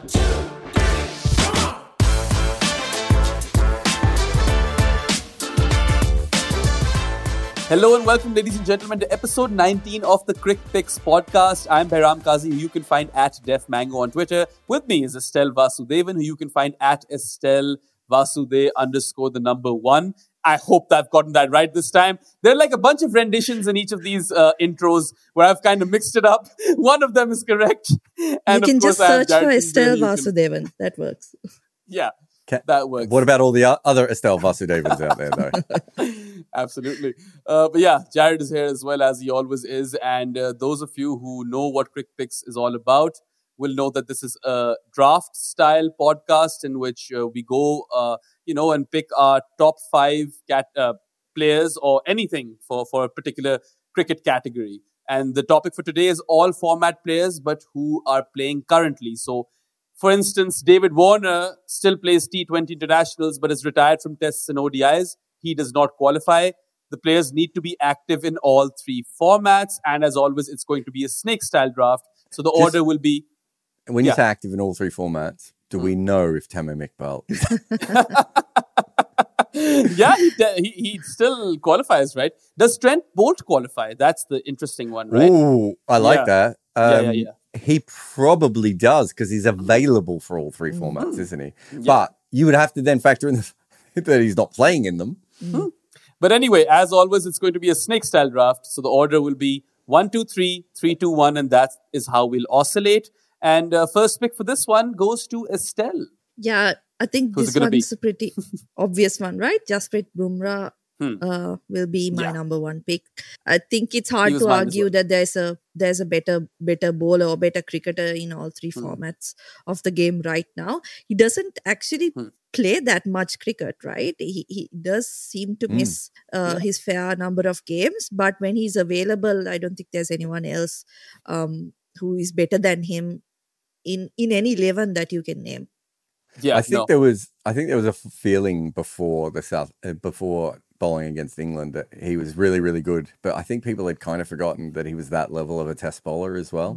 Hello and welcome, ladies and gentlemen, to episode 19 of the Crick Picks podcast. I'm Behram Kazi, who you can find at DefMango on Twitter. With me is Estelle Vasudevan, who you can find at Estelle Vasude_1. I hope I've gotten that right this time. There are like a bunch of renditions in each of these intros where I've kind of mixed it up. One of them is correct. And you can just search for Estelle Vasudevan. That works. Yeah, that works. What about all the other Estelle Vasudevans out there, though? Absolutely. But yeah, Jared is here as well, as he always is. And those of you who know what Crick Picks is all about will know that this is a draft-style podcast in which we go, and pick our top 5 players or anything for a particular cricket category. And the topic for today is all format players, but who are playing currently. So, for instance, David Warner still plays T20 internationals, but is retired from tests and ODIs. He does not qualify. The players need to be active in all 3 formats. And as always, it's going to be a snake-style draft. So the order will be... When you say active in all 3 formats, do we know if Tamim Iqbal is... Yeah, he still qualifies, right? Does Trent Bolt qualify? That's the interesting one, right? Ooh, I like that. Yeah. He probably does because he's available for all 3 formats, isn't he? Yeah. But you would have to then factor in that he's not playing in them. Mm-hmm. But anyway, as always, it's going to be a snake-style draft. So the order will be 1, 2, 3, 3, 2, 1, and that is how we'll oscillate. And first pick for this one goes to Estelle. Yeah, I think this one's a pretty obvious one, right? Jasprit Bumrah will be my number 1 pick. I think it's hard to argue that there's a better bowler or better cricketer in all 3 formats of the game right now. He doesn't actually play that much cricket, right? He does seem to miss his fair number of games, but when he's available, I don't think there's anyone else who is better than him in any 11 that you can name. Yeah, I think there was a feeling before bowling against England that he was really, really good. But I think people had kind of forgotten that he was that level of a test bowler as well.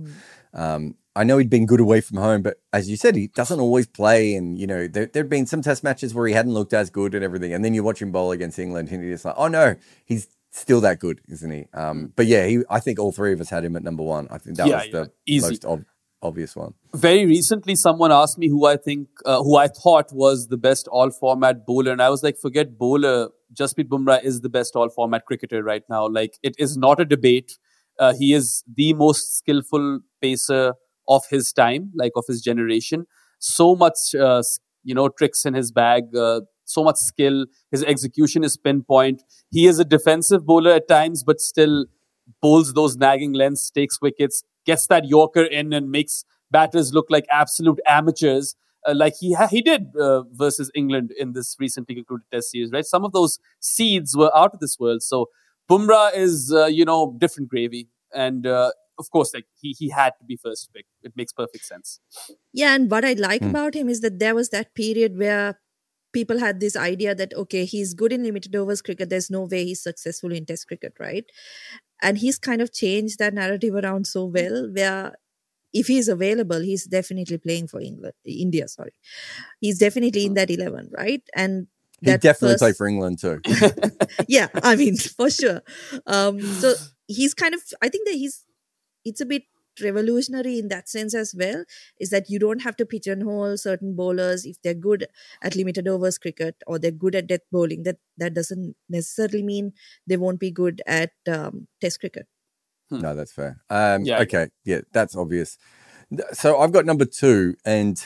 I know he'd been good away from home, but as you said, he doesn't always play. And, there'd been some test matches where he hadn't looked as good and everything. And then you watch him bowl against England and you're just like, oh no, he's still that good, isn't he? But yeah, I think all 3 of us had him at number 1. I think that was the most obvious one. Very recently, someone asked me who I thought was the best all-format bowler. And I was like, forget bowler. Jasprit Bumrah is the best all-format cricketer right now. Like, it is not a debate. He is the most skillful pacer of his time, like of his generation. So much, tricks in his bag, so much skill. His execution is pinpoint. He is a defensive bowler at times, but still bowls those nagging lengths, takes wickets, gets that Yorker in and makes batters look like absolute amateurs, like he did versus England in this recently concluded Test series, right? Some of those seeds were out of this world. So Bumrah is, different gravy. And of course, like he had to be first pick. It makes perfect sense. Yeah, and what I like about him is that there was that period where people had this idea that, okay, he's good in limited overs cricket. There's no way he's successful in Test cricket, right? And he's kind of changed that narrative around so well, where if he's available, he's definitely playing for India. He's definitely in that 11, right? And he definitely played for England too. Yeah, I mean, for sure. So he's kind of, I think that it's a bit revolutionary in that sense as well, is that you don't have to pigeonhole certain bowlers if they're good at limited overs cricket or they're good at death bowling. That doesn't necessarily mean they won't be good at Test cricket. No, that's fair. Okay, yeah, that's obvious. So I've got number 2, and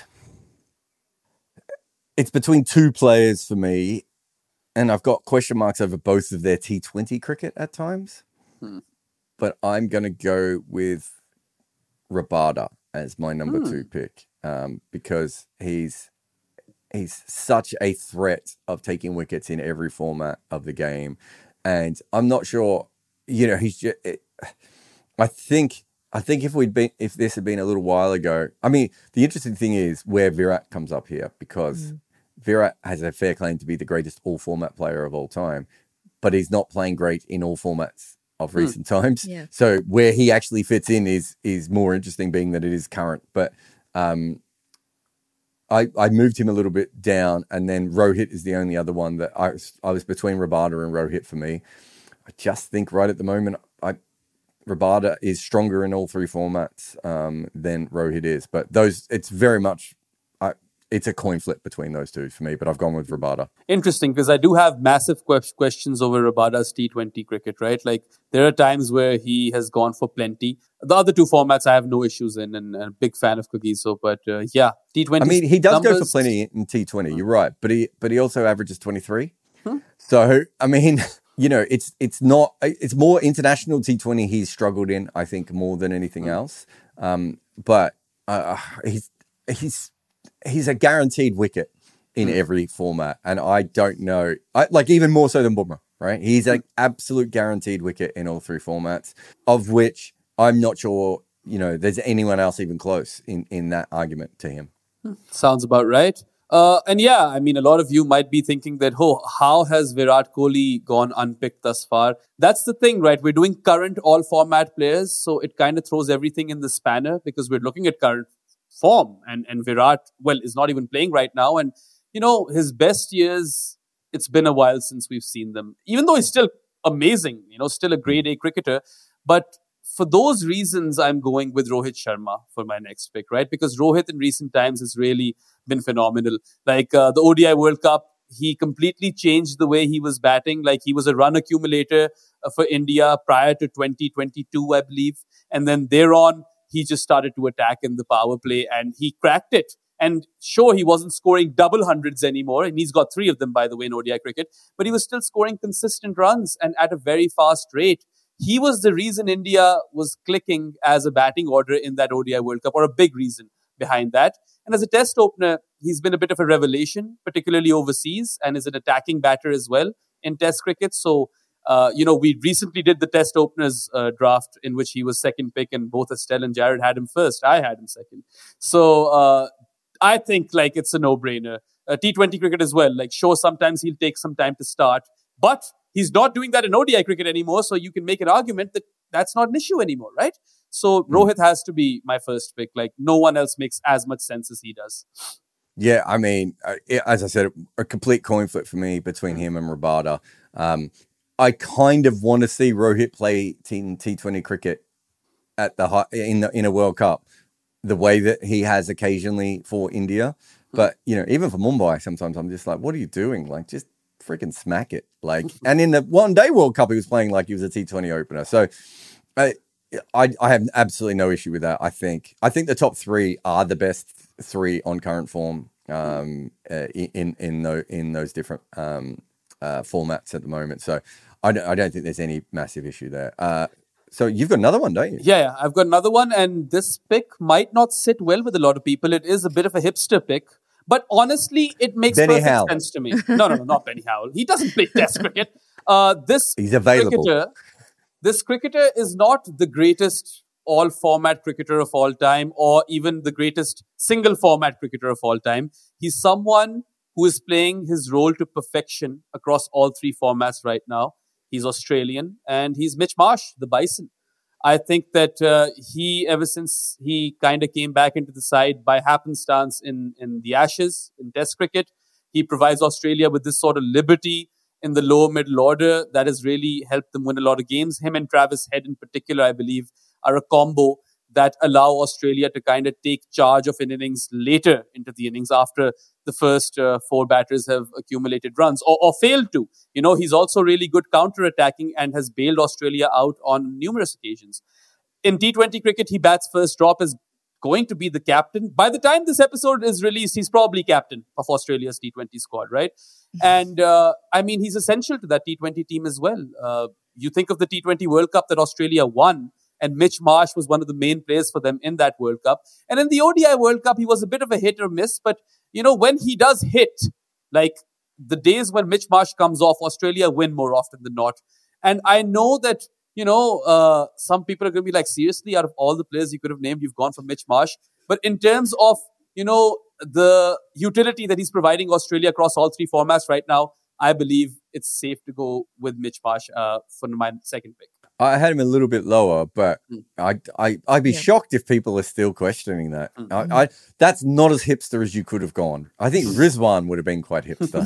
it's between 2 players for me, and I've got question marks over both of their T20 cricket at times. But I'm going to go with Rabada as my number 2 pick because he's such a threat of taking wickets in every format of the game. And I'm not sure, he's just... I think if this had been a little while ago, I mean, the interesting thing is where Virat comes up here, because Virat has a fair claim to be the greatest all-format player of all time, but he's not playing great in all formats of recent times. Yeah. So where he actually fits in is more interesting, being that it is current. But I moved him a little bit down, and then Rohit is the only other one that I was between Rabada and Rohit for me. I just think right at the moment, Rabada is stronger in all three formats than Rohit is. But it's very much, it's a coin flip between those two for me, but I've gone with Rabada. Interesting, because I do have massive questions over Rabada's T20 cricket, right? Like, there are times where he has gone for plenty. The other two formats I have no issues in, and I'm a big fan of Kagiso, but yeah, T20. I mean, he does go for plenty in T20, you're right, but he also averages 23. So, I mean... it's more international T20 he's struggled in, I think, more than anything else. But he's a guaranteed wicket in every format, and I don't know, even more so than Bumrah, right? He's an absolute guaranteed wicket in all three formats, of which I'm not sure there's anyone else even close in that argument to him. Sounds about right. And yeah, I mean, a lot of you might be thinking that, how has Virat Kohli gone unpicked thus far? That's the thing, right? We're doing current all-format players, so it kind of throws everything in the spanner because we're looking at current form. And Virat, is not even playing right now. And, his best years, it's been a while since we've seen them. Even though he's still amazing, still a grade A cricketer. But for those reasons, I'm going with Rohit Sharma for my next pick, right? Because Rohit in recent times has really been phenomenal. Like the ODI World Cup, he completely changed the way he was batting. Like, he was a run accumulator for India prior to 2022, I believe. And then thereon, he just started to attack in the power play and he cracked it. And sure, he wasn't scoring double hundreds anymore. And he's got 3 of them, by the way, in ODI cricket. But he was still scoring consistent runs and at a very fast rate. He was the reason India was clicking as a batting order in that ODI World Cup, or a big reason behind that. And as a test opener, he's been a bit of a revelation, particularly overseas, and is an attacking batter as well in test cricket. So, we recently did the test openers draft in which he was second pick, and both Estelle and Jared had him first. I had him second. So I think it's a no-brainer. T20 cricket as well. Sure, sometimes he'll take some time to start, but he's not doing that in ODI cricket anymore, so you can make an argument that that's not an issue anymore, right? So Rohit has to be my first pick. No one else makes as much sense as he does. Yeah, I mean, as I said, a complete coin flip for me between him and Rabada. I kind of want to see Rohit play T20 cricket at in a World Cup the way that he has occasionally for India. But, even for Mumbai, sometimes I'm just like, what are you doing? Just freaking smack it. And in the one day World Cup, he was playing like he was a T20 opener. So I have absolutely no issue with that. I think the top 3 are the best 3 on current form in those different formats at the moment. So I don't think there's any massive issue there. So you've got another one, don't you? Yeah, I've got another one, and this pick might not sit well with a lot of people. It is a bit of a hipster pick. But honestly, it makes perfect sense to me. No, not Benny Howell. He doesn't play test cricket. He's available. This cricketer is not the greatest all-format cricketer of all time, or even the greatest single-format cricketer of all time. He's someone who is playing his role to perfection across all 3 formats right now. He's Australian, and he's Mitch Marsh, the Bison. I think that he, ever since he kind of came back into the side by happenstance in the Ashes, in Test cricket, he provides Australia with this sort of liberty in the lower middle order that has really helped them win a lot of games. Him and Travis Head in particular, I believe, are a combo that allow Australia to kind of take charge of an innings later into the innings after the first 4 batters have accumulated runs or failed to. He's also really good counter-attacking and has bailed Australia out on numerous occasions. In T20 cricket, he bats first drop, is going to be the captain. By the time this episode is released, he's probably captain of Australia's T20 squad, right? And he's essential to that T20 team as well. You think of the T20 World Cup that Australia won, and Mitch Marsh was one of the main players for them in that World Cup. And in the ODI World Cup, he was a bit of a hit or miss. But, when he does hit, the days when Mitch Marsh comes off, Australia win more often than not. And I know that, some people are going to be like, seriously, out of all the players you could have named, you've gone for Mitch Marsh. But in terms of, the utility that he's providing Australia across all 3 formats right now, I believe it's safe to go with Mitch Marsh for my second pick. I had him a little bit lower, but I'd be shocked if people are still questioning that. That's not as hipster as you could have gone. I think Rizwan would have been quite hipster.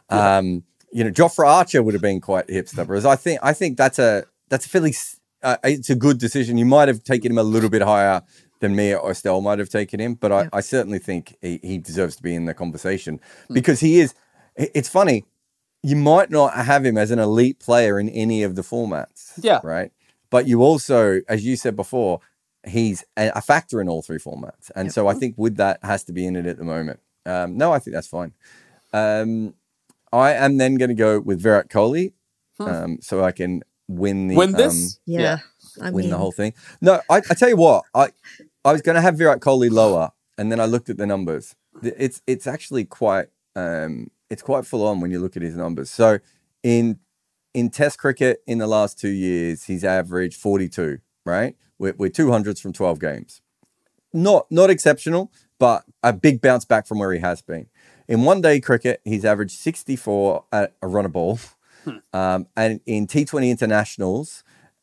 Jofra Archer would have been quite hipster. Whereas I think that's a fairly it's a good decision. You might have taken him a little bit higher than me or Estelle might have taken him, but I certainly think he deserves to be in the conversation because he is. It's funny. You might not have him as an elite player in any of the formats. Yeah. Right. But you also, as you said before, he's a factor in all three formats. And so I think with that has to be in it at the moment. No, I think that's fine. I am then going to go with Virat Kohli. So I can win this. Win the whole thing. No, I tell you what, I was going to have Virat Kohli lower. And then I looked at the numbers. It's actually quite, it's quite full on when you look at his numbers. So in Test cricket in the last 2 years, he's averaged 42, right? With 200s from 12 games. Not exceptional, but a big bounce back from where he has been. In one-day cricket, he's averaged 64 at a run a ball. And in T20 internationals,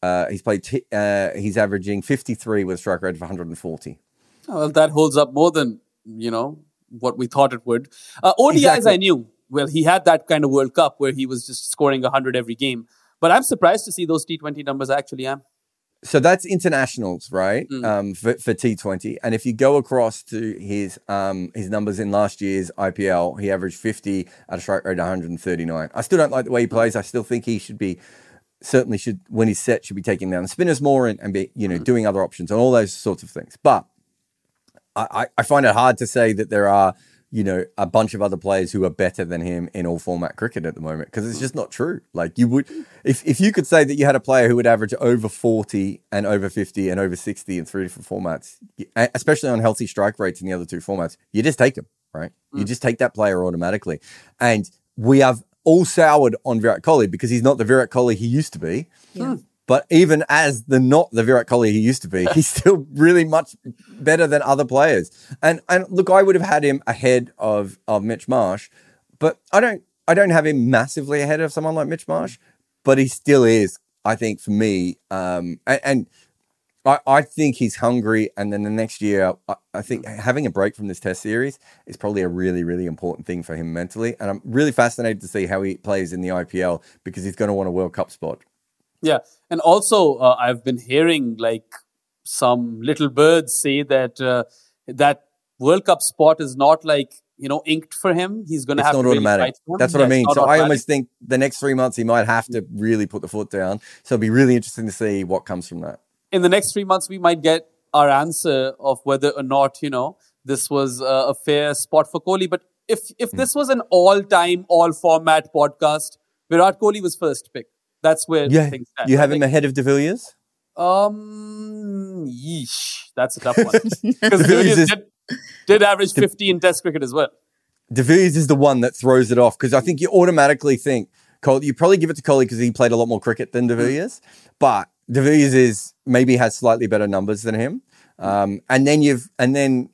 he's averaging 53 with a strike rate of 140. Well, that holds up more than, what we thought it would. ODIs, exactly. I knew. Well, he had that kind of World Cup where he was just scoring 100 every game. But I'm surprised to see those T20 numbers actually. So that's internationals, right? For T20. And if you go across to his numbers in last year's IPL, he averaged 50 at a strike rate of 139. I still don't like the way he plays. I still think he should be, certainly should, when he's set, should be taking down the spinners more and be, doing other options and all those sorts of things. But I find it hard to say that there are, a bunch of other players who are better than him in all format cricket at the moment, because it's just not true. Like you would, if you could say that you had a player who would average over 40 and over 50 and over 60 in 3 different formats, especially on healthy strike rates in the other 2 formats, you just take him, right? You just take that player automatically. And we have all soured on Virat Kohli because he's not the Virat Kohli he used to be. Yeah. But even as not the Virat Kohli he used to be, he's still really much better than other players. And look, I would have had him ahead of Mitch Marsh, but I don't have him massively ahead of someone like Mitch Marsh, but he still is, I think, for me. And I think he's hungry. And then the next year, I think having a break from this Test series is probably a really, really important thing for him mentally. And I'm really fascinated to see how he plays in the IPL because he's going to want a World Cup spot. Yeah. And also, I've been hearing some little birds say that that World Cup spot is not inked for him. He's going to have to really fight for him. That's what I mean. So I almost think the next 3 months he might have to really put the foot down. So it'll be really interesting to see what comes from that. In the next 3 months, we might get our answer of whether or not, this was a fair spot for Kohli. But if this was an all-time, all-format podcast, Virat Kohli was first pick. That's where things stand. You have him ahead of De Villiers? Yeesh. That's a tough one. Because De Villiers did average 50 in Test cricket as well. De Villiers is the one that throws it off because I think you automatically think, you probably give it to Kohli because he played a lot more cricket than De Villiers, but De Villiers maybe has slightly better numbers than him. And then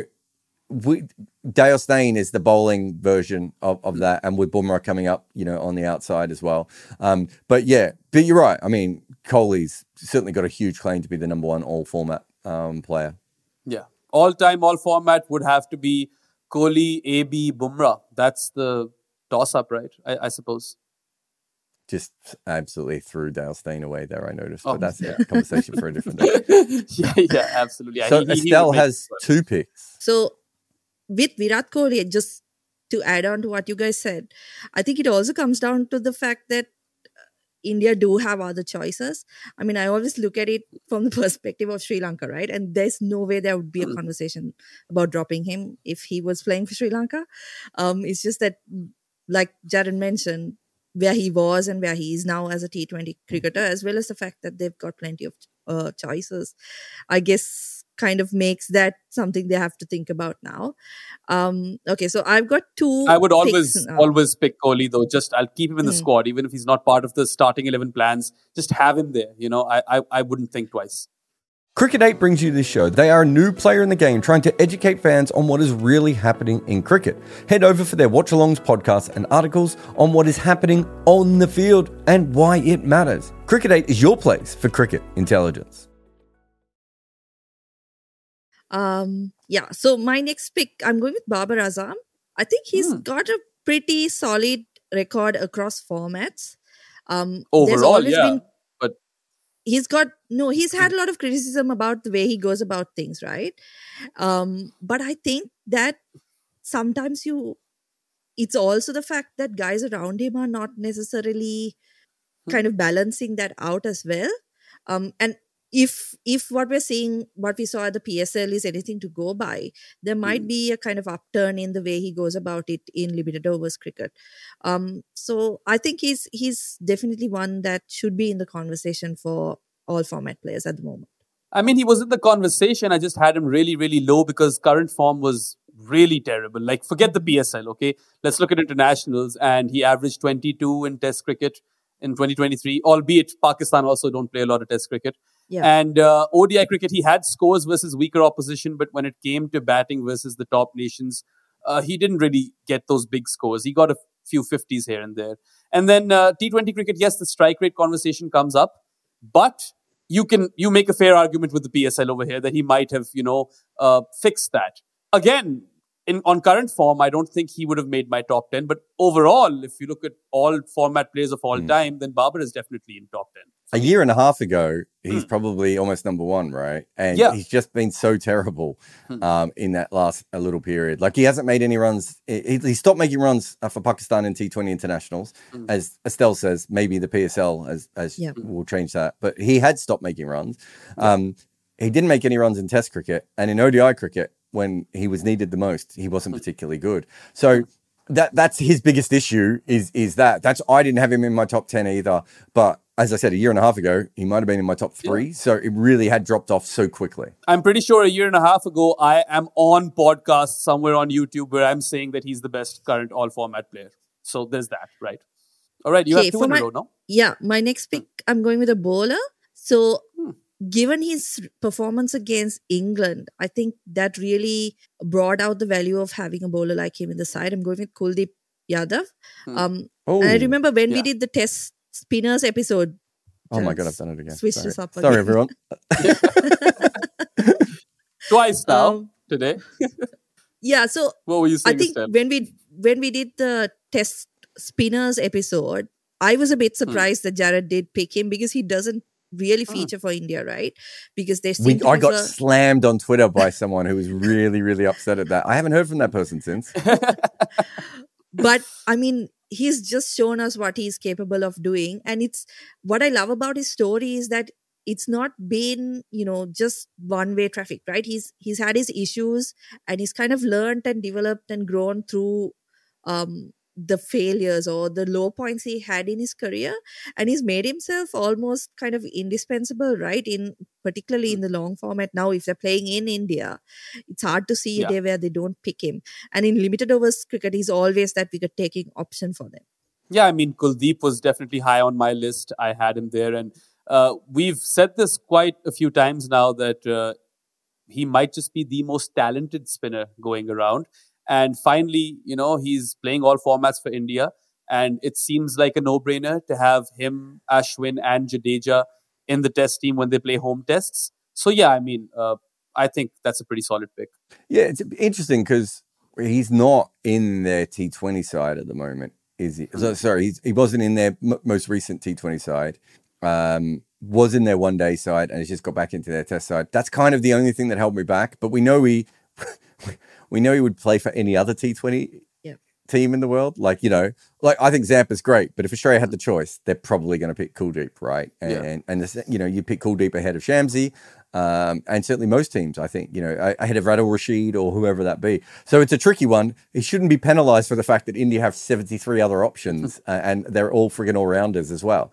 Dale Steyn is the bowling version of that, and with Bumrah coming up, on the outside as well. But you're right. I mean, Kohli's certainly got a huge claim to be the number 1 all format player. Yeah, all time, all format would have to be Kohli, AB, Bumrah. That's the toss up, right? I suppose. Just absolutely threw Dale Steyn away there, I noticed. But that's a conversation for a different day. Yeah, absolutely. Yeah, so Estelle has 2 picks. So with Virat Kohli, just to add on to what you guys said, I think it also comes down to the fact that India do have other choices. I mean, I always look at it from the perspective of Sri Lanka, right? And there's no way there would be a conversation about dropping him if he was playing for Sri Lanka. It's just that, like Jared mentioned, where he was and where he is now as a T20 cricketer, as well as the fact that they've got plenty of choices, I guess kind of makes that something they have to think about now. Okay, so I've got 2. I would always pick Kohli though. I'll keep him in the squad, even if he's not part of the starting 11 plans. Just have him there. I wouldn't think twice. Cricket 8 brings you this show. They are a new player in the game trying to educate fans on what is really happening in cricket. Head over for their watch-alongs, podcasts and articles on what is happening on the field and why it matters. Cricket 8 is your place for cricket intelligence. So my next pick, I'm going with Babar Azam. I think he's got a pretty solid record across formats. Overall, yeah. But he's had a lot of criticism about the way he goes about things, right? But I think that sometimes it's also the fact that guys around him are not necessarily kind of balancing that out as well. And if what we saw at the PSL is anything to go by, there might be a kind of upturn in the way he goes about it in limited overs cricket. So I think he's definitely one that should be in the conversation for all format players at the moment. I mean, he was in the conversation. I just had him really, really low because current form was really terrible. Like, forget the PSL, okay? Let's look at internationals. And he averaged 22 in Test cricket in 2023, albeit Pakistan also don't play a lot of Test cricket. Yeah. And ODI cricket, he had scores versus weaker opposition, but when it came to batting versus the top nations, he didn't really get those big scores. He got a few 50s here and there. And then T20 cricket, yes, the strike rate conversation comes up, but you make a fair argument with the PSL over here that he might have, fixed that. Again, on current form, I don't think he would have made my top 10. But overall, if you look at all format players of all time, then Babar is definitely in top 10. A year and a half ago, he's probably almost number one, right? And he's just been so terrible in that last little period. Like, he hasn't made any runs. He stopped making runs for Pakistan in T20 internationals. As Estelle says, maybe the PSL will change that. But he had stopped making runs. He didn't make any runs in Test cricket. And in ODI cricket, when he was needed the most, he wasn't particularly good. So that's his biggest issue is that. I didn't have him in my top 10 either. But as I said, a year and a half ago, he might have been in my top 3. Yeah. So it really had dropped off so quickly. I'm pretty sure a year and a half ago, I am on podcast somewhere on YouTube where I'm saying that he's the best current all-format player. So there's that, right? All right, you have 2 in a row now. Yeah, my next pick, I'm going with a bowler. So given his performance against England, I think that really brought out the value of having a bowler like him in the side. I'm going with Kuldeep Yadav. And I remember when we did the Test Spinners episode. Oh my God, I've done it again. Switched this up again. Sorry, everyone. Twice now, today. So what were you saying? I think when we did the Test Spinners episode, I was a bit surprised that Jared did pick him because he doesn't really feature for India, right? Because I got slammed on Twitter by someone who was really, really upset at that. I haven't heard from that person since. But I mean, he's just shown us what he's capable of doing. And it's what I love about his story is that it's not been, just one-way traffic, right? He's had his issues and he's kind of learned and developed and grown through the failures or the low points he had in his career, and he's made himself almost kind of indispensable, right? Particularly in the long format. Now, if they're playing in India, it's hard to see a day where they don't pick him. And in limited overs cricket, he's always that wicket-taking option for them. Yeah, I mean, Kuldeep was definitely high on my list. I had him there, and we've said this quite a few times now that he might just be the most talented spinner going around. And finally, he's playing all formats for India. And it seems like a no-brainer to have him, Ashwin and Jadeja in the test team when they play home tests. So, yeah, I mean, I think that's a pretty solid pick. Yeah, it's interesting because he's not in their T20 side at the moment, is he? Sorry, he wasn't in their most recent T20 side. Was in their one-day side and has just got back into their test side. That's kind of the only thing that held me back. But we know we would play for any other T20 team in the world. Like I think Zampa's great, but if Australia had the choice, they're probably going to pick Kuldeep, right? And you pick Kuldeep ahead of Shamsi, and certainly most teams, I think, ahead of Radul Rashid or whoever that be. So it's a tricky one. He shouldn't be penalised for the fact that India have 73 other options and they're all friggin' all-rounders as well.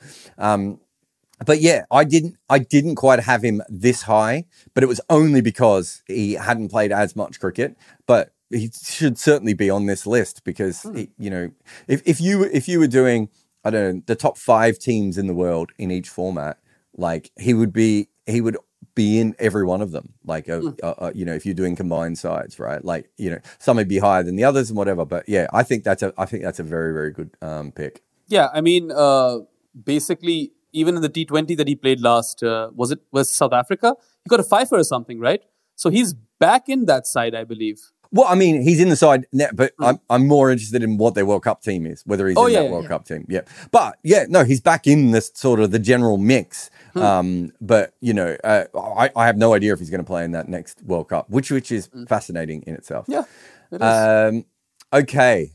But yeah, I didn't quite have him this high, but it was only because he hadn't played as much cricket. But he should certainly be on this list because if you were doing, I don't know, the top 5 teams in the world in each format, like he would be in every one of them. Like, if you're doing combined sides, right? Like, some may be higher than the others and whatever. But yeah, I think that's a very, very good pick. Yeah, I mean, basically, even in the T20 that he played last, was South Africa? He got a fifer or something, right? So he's back in that side, I believe. Well, I mean, he's in the side now, but I'm more interested in what their World Cup team is, whether he's in that World Cup team. Yeah. But, he's back in this sort of the general mix. But, I have no idea if he's going to play in that next World Cup, which is fascinating in itself. Yeah, it is. Okay.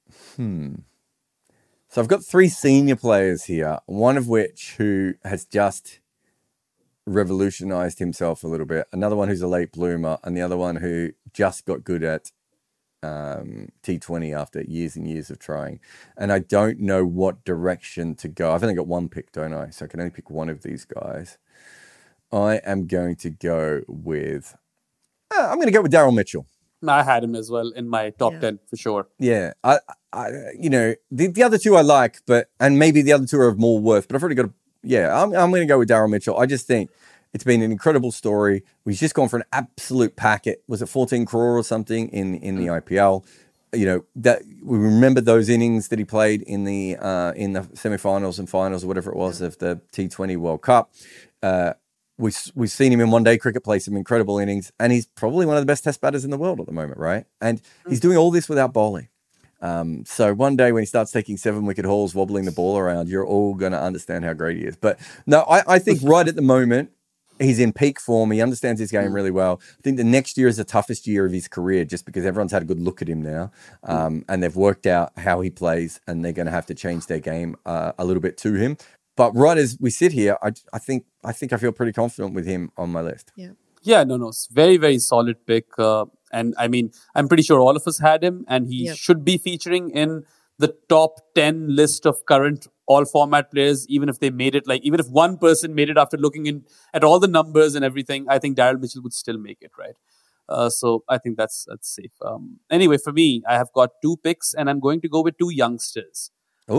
So I've got 3 senior players here, one of which who has just revolutionized himself a little bit, another one who's a late bloomer, and the other one who just got good at T20 after years and years of trying. And I don't know what direction to go. I've only got 1 pick, don't I? So I can only pick one of these guys. I am going to go with Daryl Mitchell. I had him as well in my top 10 for sure. Yeah, the other 2 I like, and maybe the other 2 are of more worth, but I've already got I'm going to go with Daryl Mitchell. I just think it's been an incredible story. We've just gone for an absolute packet. Was it 14 crore or something in the IPL? That we remember those innings that he played in the semi-finals and finals or whatever it was of the T20 World Cup. We've seen him in one-day cricket play some incredible innings, and he's probably one of the best test batters in the world at the moment, right? And he's doing all this without bowling. So one day when he starts taking 7-wicket hauls, wobbling the ball around, you're all going to understand how great he is. But no, I think right at the moment, he's in peak form. He understands his game really well. I think the next year is the toughest year of his career just because everyone's had a good look at him now. And they've worked out how he plays, and they're going to have to change their game a little bit to him. But right as we sit here, I think I feel pretty confident with him on my list. Yeah, no, it's very, very solid pick. And I mean, I'm pretty sure all of us had him, and he should be featuring in the top 10 list of current all format players, even if they made it, even if one person made it after looking at all the numbers and everything, I think Daryl Mitchell would still make it, right? So I think that's safe. Anyway, for me, I have got 2 picks, and I'm going to go with 2 youngsters.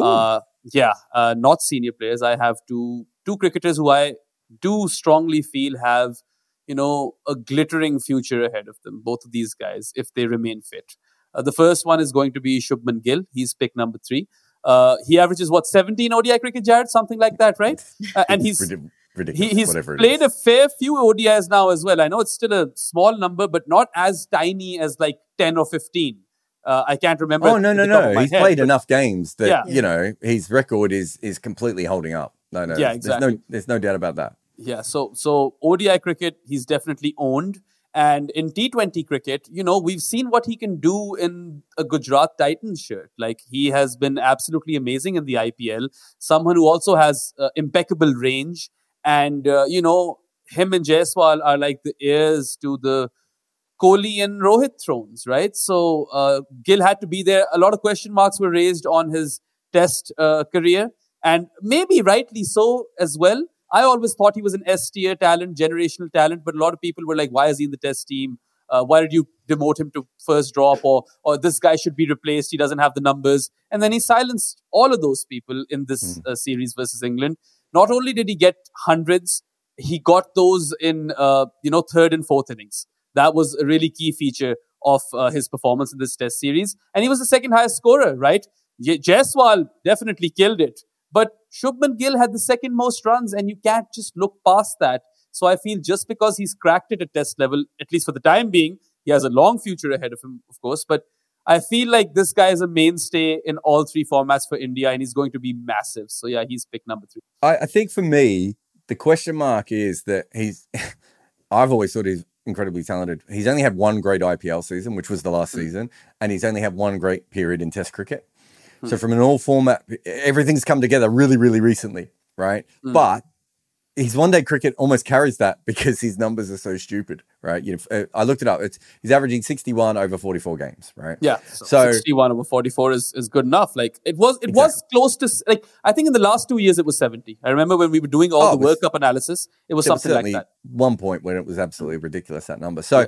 Not senior players. I have two cricketers who I do strongly feel have, a glittering future ahead of them. Both of these guys, if they remain fit. The first one is going to be Shubman Gill. He's pick number 3. He averages 17 ODI cricket, Jared, something like that, right? And he's ridiculous. He's played a fair few ODIs now as well. I know it's still a small number, but not as tiny as 10 or 15. I can't remember. Oh no! He's played enough games that his record is completely holding up. No, yeah, exactly. There's no doubt about that. Yeah, so ODI cricket, he's definitely owned. And in T20 cricket, we've seen what he can do in a Gujarat Titans shirt. He has been absolutely amazing in the IPL. Someone who also has impeccable range. And, him and Jaiswal are like the heirs to the Kohli and Rohit thrones, right? So Gill had to be there. A lot of question marks were raised on his test career. And maybe rightly so as well. I always thought he was an S-tier talent, generational talent, but a lot of people were like, why is he in the test team? Why did you demote him to first drop? Or this guy should be replaced. He doesn't have the numbers. And then he silenced all of those people in this series versus England. Not only did he get hundreds, he got those in, third and fourth innings. That was a really key feature of his performance in this test series. And he was the second highest scorer, right? Jaiswal definitely killed it. But Shubman Gill had the second most runs, and you can't just look past that. So I feel just because he's cracked it at test level, at least for the time being, he has a long future ahead of him, of course. But I feel like this guy is a mainstay in all 3 formats for India, and he's going to be massive. So yeah, he's pick number 3. I think for me, the question mark is that I've always thought he's incredibly talented. He's only had one great IPL season, which was the last season, and he's only had one great period in Test cricket. So from an all format, everything's come together really, really recently, right? But his one-day cricket almost carries that because his numbers are so stupid, right? I looked it up. He's averaging 61 over 44 games, right? Yeah. So 61 over 44 is good enough. It was close to, I think in the last 2 years it was 70. I remember when we were doing all the World Cup analysis, it was something like that. One point when it was absolutely ridiculous, that number. So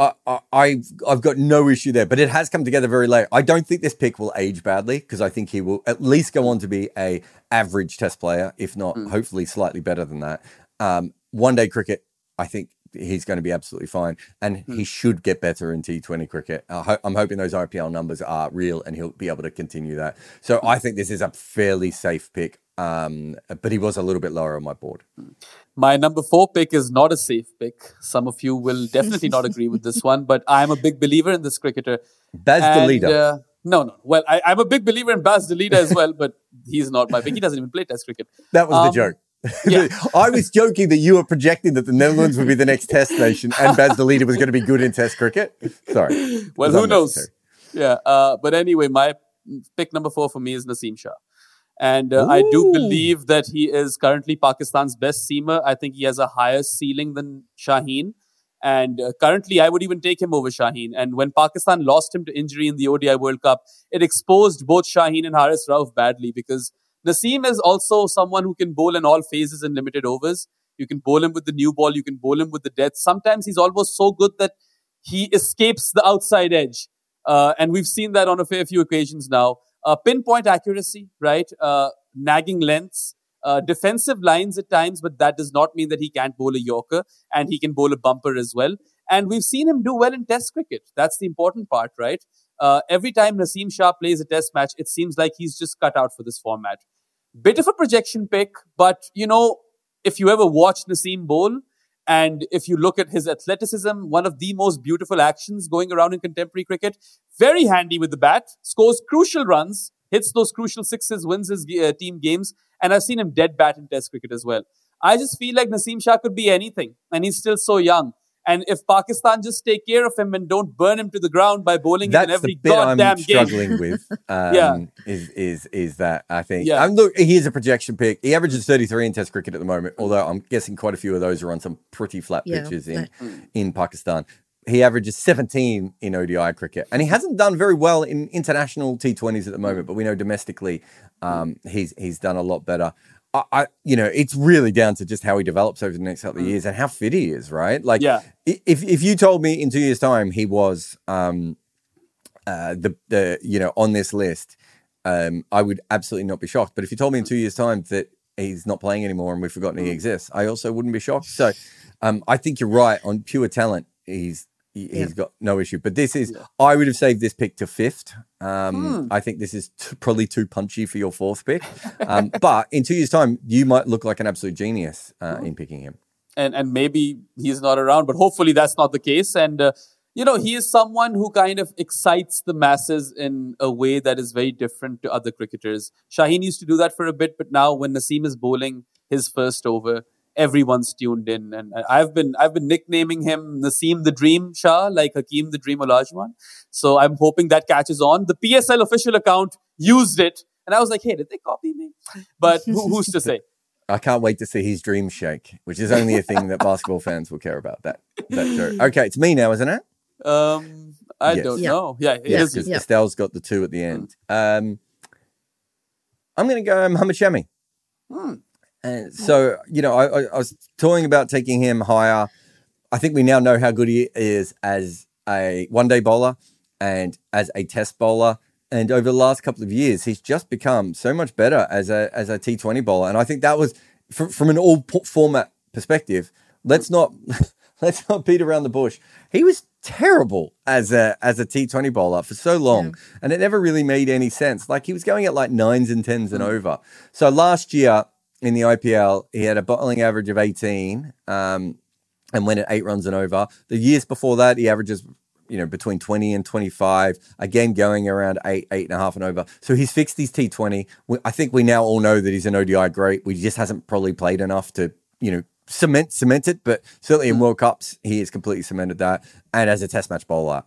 I've got no issue there, but it has come together very late. I don't think this pick will age badly because I think he will at least go on to be a average test player, if not hopefully slightly better than that. One day cricket, I think he's going to be absolutely fine, and he should get better in T20 cricket. I'm hoping those IPL numbers are real, and he'll be able to continue that. So I think this is a fairly safe pick, but he was a little bit lower on my board. My number 4 pick is not a safe pick. Some of you will definitely not agree with this one, but I'm a big believer in this cricketer. Baz de Leede. No. Well, I'm a big believer in Baz de Leede as well, but he's not my pick. He doesn't even play Test cricket. That was the joke. Yeah. I was joking that you were projecting that the Netherlands would be the next Test nation and Baz de Leede was going to be good in Test cricket. Sorry. Well, who knows? Yeah. But anyway, my pick number 4 for me is Naseem Shah. And I do believe that he is currently Pakistan's best seamer. I think he has a higher ceiling than Shaheen. And currently, I would even take him over Shaheen. And when Pakistan lost him to injury in the ODI World Cup, it exposed both Shaheen and Haris Rauf badly, because Naseem is also someone who can bowl in all phases in limited overs. You can bowl him with the new ball. You can bowl him with the death. Sometimes he's almost so good that he escapes the outside edge. And we've seen that on a fair few occasions now. Pinpoint accuracy, right? Nagging lengths, defensive lines at times, but that does not mean that he can't bowl a Yorker, and he can bowl a bumper as well. And we've seen him do well in Test cricket. That's the important part, right? Every time Naseem Shah plays a Test match, it seems like he's just cut out for this format. Bit of a projection pick, but if you ever watch Naseem bowl, and if you look at his athleticism, one of the most beautiful actions going around in contemporary cricket, very handy with the bat, scores crucial runs, hits those crucial sixes, wins his team games, and I've seen him dead bat in Test cricket as well. I just feel like Naseem Shah could be anything, and he's still so young. And if Pakistan just take care of him and don't burn him to the ground by bowling him in every goddamn game. That's the bit I'm struggling with, is that I think... Yeah. Look, he is a projection pick. He averages 33 in Test cricket at the moment, although I'm guessing quite a few of those are on some pretty flat pitches in Pakistan. He averages 17 in ODI cricket, and he hasn't done very well in international T20s at the moment, but we know domestically he's done a lot better. It's really down to just how he develops over the next couple of years and how fit he is, right? Like, if you told me in 2 years' time he was on this list, I would absolutely not be shocked. But if you told me in 2 years' time that he's not playing anymore and we've forgotten he exists, I also wouldn't be shocked. So, I think you're right on pure talent. He's got no issue. But this is, I would have saved this pick to 5th. I think this is probably too punchy for your 4th pick. But in 2 years' time, you might look like an absolute genius in picking him. And maybe he's not around, but hopefully that's not the case. And, he is someone who kind of excites the masses in a way that is very different to other cricketers. Shaheen used to do that for a bit, but now when Naseem is bowling his first over, everyone's tuned in, and I've been nicknaming him Naseem the Dream Shah, like Hakeem the Dream Olajuwon. So I'm hoping that catches on. The PSL official account used it, and I was like, hey, did they copy me? But who's to say? I can't wait to see his dream shake, which is only a thing that basketball fans will care about. That joke. Okay, it's me now, isn't it? I don't know. Yeah, it is. Because Estelle's got the 2 at the end. I'm going to go Mohammad Shami. And so, I was talking about taking him higher. I think we now know how good he is as a one-day bowler and as a Test bowler. And over the last couple of years, he's just become so much better as a T20 bowler. And I think that was, from an all-format perspective, let's not beat around the bush. He was terrible as a T20 bowler for so long, and it never really made any sense. Like, he was going at like 9s and 10s and over. So last year, in the IPL, he had a bowling average of 18 and went at 8 runs and over. The years before that, he averages, between 20 and 25, again going around 8.5 and over. So he's fixed his T20. I think we now all know that he's an ODI great. We just hasn't probably played enough to, cement it. But certainly in World Cups, he has completely cemented that. And as a Test match bowler,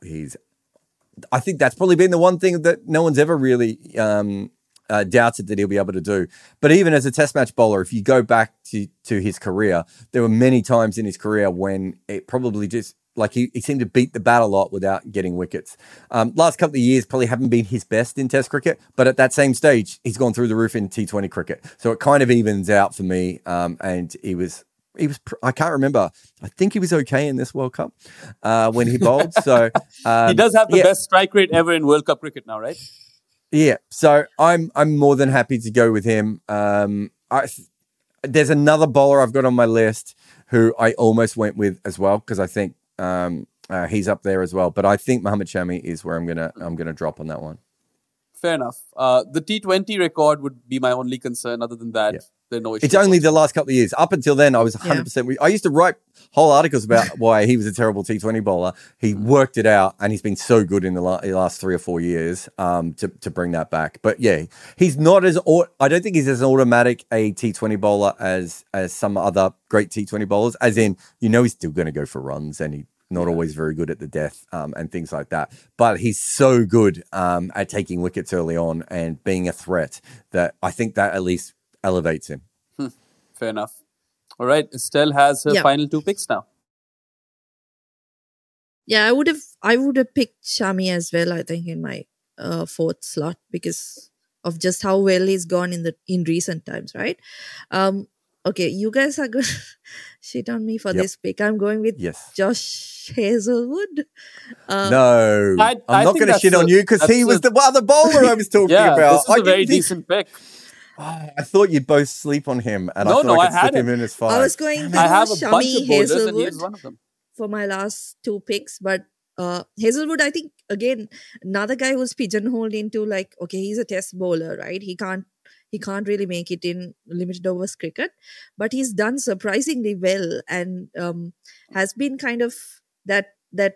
I think that's probably been the one thing that no one's ever really doubted that he'll be able to do. But even as a Test match bowler, if you go back to his career, there were many times in his career when it probably just, like, he seemed to beat the bat a lot without getting wickets. Last couple of years probably haven't been his best in Test cricket, but at that same stage, he's gone through the roof in T20 cricket. So it kind of evens out for me. And he was, I can't remember. I think he was okay in this World Cup when he bowled. So he does have the best strike rate ever in World Cup cricket now, right? Yeah, so I'm more than happy to go with him. There's another bowler I've got on my list who I almost went with as well because I think he's up there as well. But I think Mohammad Shami is where I'm gonna drop on that one. Fair enough. The T20 record would be my only concern. Other than that, there are no issues. It's only the last couple of years. Up until then, I was 100%. I used to write whole articles about why he was a terrible T20 bowler. He worked it out, and he's been so good in the last 3 or 4 years to bring that back. But yeah, he's not as. I don't think he's as automatic a T20 bowler as some other great T20 bowlers. As in, he's still going to go for runs, and he. Not always very good at the death and things like that. But he's so good at taking wickets early on and being a threat that I think that at least elevates him. Fair enough. All right. Estelle has her final 2 picks now. Yeah, I would have picked Shami as well, I think, in my 4th slot because of just how well he's gone in recent times, right? Okay, you guys are going to shit on me for this pick. I'm going with Josh Hazlewood. No, I'm not going to shit on you because he was the other bowler I was talking about. This was a very decent pick. I thought you'd both sleep on him, and I thought I could slip him in as 5. I was going to I have a bunch of bowlers, Hazlewood and he's one of them. For my last 2 picks, but Hazlewood, I think, again, another guy who's pigeonholed into okay, he's a test bowler, right? He can't really make it in limited overs cricket, but he's done surprisingly well and has been kind of that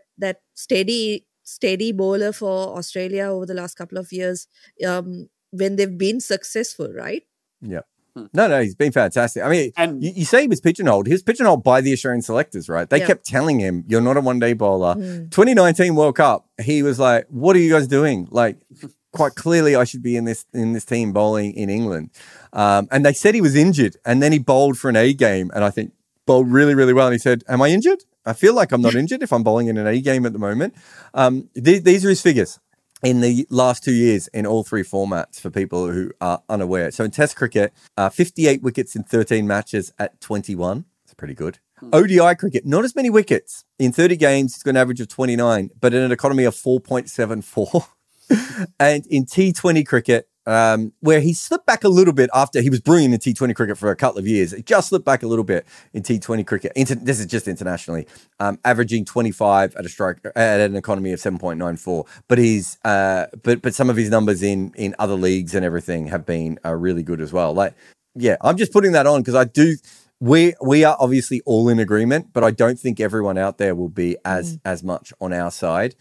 steady bowler for Australia over the last couple of years when they've been successful, right? Yeah. No, he's been fantastic. I mean, and you say he was pigeonholed. He was pigeonholed by the Australian selectors, right? They kept telling him, you're not a one-day bowler. 2019 World Cup, he was like, what are you guys doing? Quite clearly, I should be in this team bowling in England. And they said he was injured. And then he bowled for an A game and I think bowled really, really well. And he said, am I injured? I feel like I'm not injured if I'm bowling in an A game at the moment. These are his figures in the last 2 years in all 3 formats for people who are unaware. So in Test cricket, 58 wickets in 13 matches at 21. That's pretty good. ODI cricket, not as many wickets. In 30 games, he's got an average of 29, but in an economy of 4.74. And in T20 cricket, where he slipped back a little bit after he was brilliant in T20 cricket for a couple of years. He just slipped back a little bit in T20 cricket. This is just internationally, averaging 25 at a strike at an economy of 7.94. But he's but some of his numbers in other leagues and everything have been really good as well. I'm just putting that on because I do. We are obviously all in agreement, but I don't think everyone out there will be as much on our side.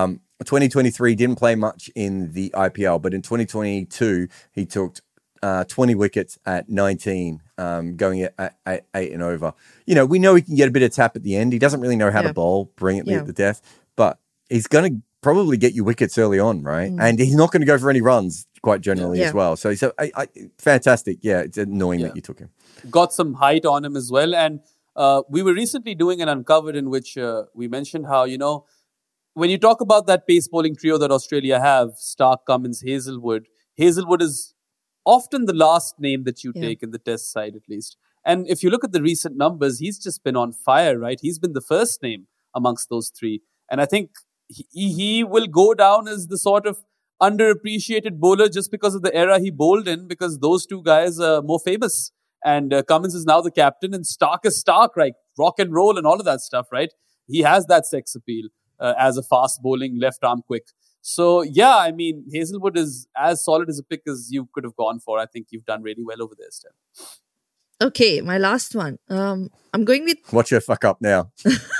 2023 didn't play much in the IPL, but in 2022 he took 20 wickets at 19, going at 8 and over. We know he can get a bit of tap at the end. He doesn't really know how to bowl brilliantly at the death, but he's going to probably get you wickets early on, right? And he's not going to go for any runs quite generally as well. So fantastic. Yeah, it's annoying that you took him. Got some height on him as well. And we were recently doing an Uncovered in which we mentioned how, when you talk about that pace bowling trio that Australia have, Stark, Cummins, Hazlewood is often the last name that you take in the Test side, at least. And if you look at the recent numbers, he's just been on fire, right? He's been the first name amongst those 3. And I think he will go down as the sort of underappreciated bowler just because of the era he bowled in, because those 2 guys are more famous. And Cummins is now the captain and Stark is Stark, right? Rock and roll and all of that stuff, right? He has that sex appeal. As a fast bowling left arm quick. So I mean, Hazlewood is as solid as a pick as you could have gone for. I think you've done really well over there, Steph. Okay, my last one. I'm going with... Watch your fuck up now.